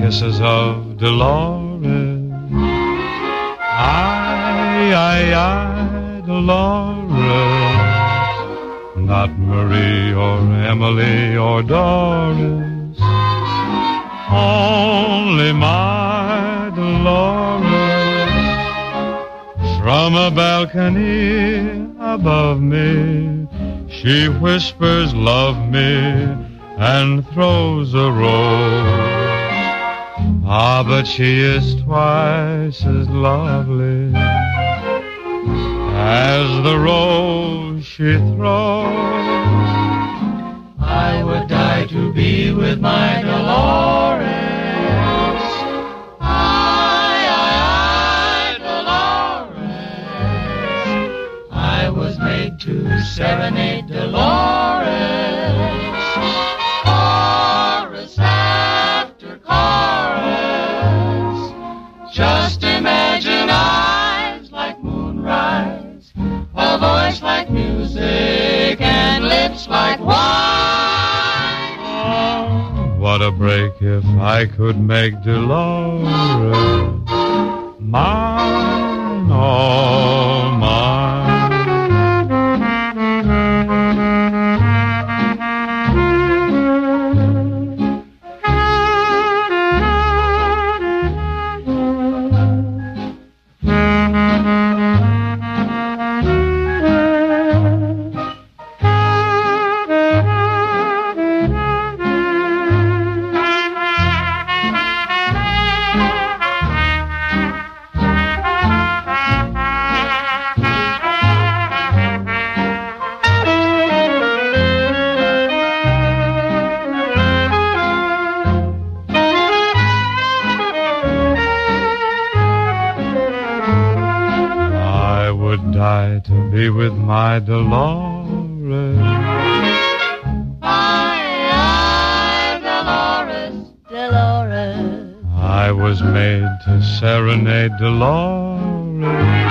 kisses of Dolores. I, Dolores. Not Marie or Emily or Doris. Only my Dolores. From a balcony above me, she whispers, love me, and throws a rose. Ah, but she is twice as lovely as the rose she throws. I would die to be with my Dolores. Dolores. I was made to serenade Dolores. Chorus after chorus. Just imagine eyes like moonrise, a voice like music, and lips like wine. Oh, what a break if I could make Dolores mine, all mine. Die to be with my Dolores. I, Dolores, Dolores. I was made to serenade Dolores.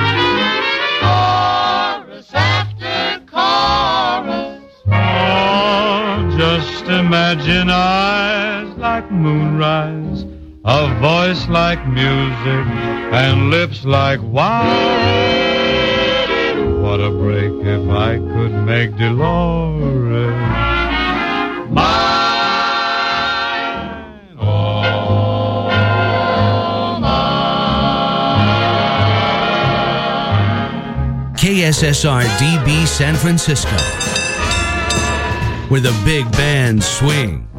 Chorus after chorus. Oh, just imagine eyes like moonrise, a voice like music, and lips like wine. What a break if I could make Dolores mine, all mine. KSSR DB San Francisco, where the big bands swing.